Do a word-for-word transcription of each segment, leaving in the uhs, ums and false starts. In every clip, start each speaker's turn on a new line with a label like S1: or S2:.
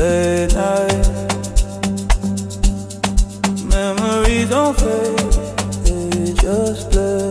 S1: late night. Memories don't fade, they just blur.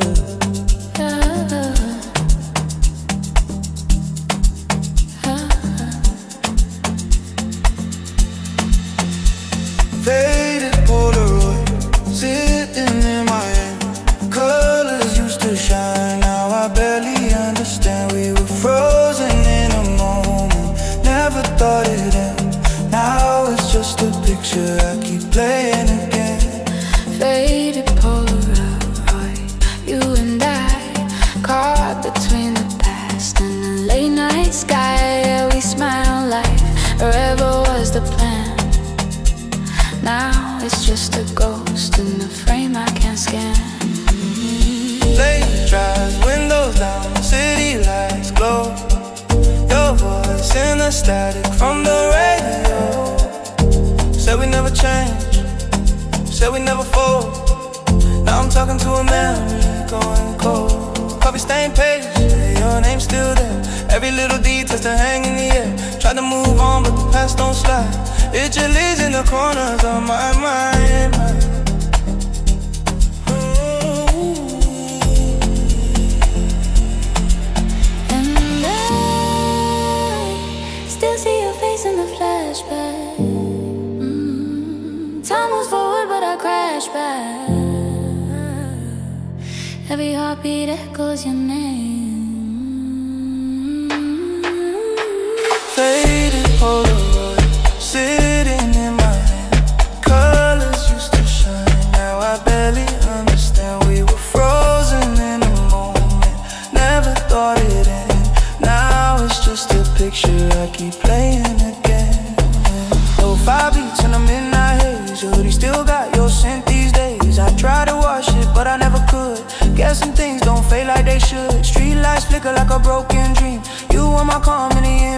S1: Faded Polaroid sitting in my hand. Colors used to shine, now I barely understand. We were frozen in a moment, never thought it'd end. Now it's just a picture I keep playing again.
S2: Faded Polaroid, you and I, caught between the past and the late night sky. Yeah, we smile like forever was the plan. Now it's just a ghost in the frame I can't scan.
S1: Late drives, windows down, city lights glow. Your voice in the static from the radio. Said we never change, said we never fold. Now I'm talking to a memory going cold. Coffee stain page, your name's still there. Every little detail still hang in the air. Tried to move on but the past don't slide. It just lives in the corners of my mind.
S2: And I still see your face in the flashback. mm, Time moves forward but I crash back. Every heartbeat echoes your name.
S1: Faded Polaroid sitting in my hand. Colors used to shine, now I barely understand. We were frozen in a moment, never thought it'd end. Now it's just a picture I keep playing again. Though five beats in a midnight haze, your hoodie still got your scent these days. I tried to wash it, but I never could. Guess some things don't fade like they should. Street lights flicker like a broken dream. You were my calm in the end.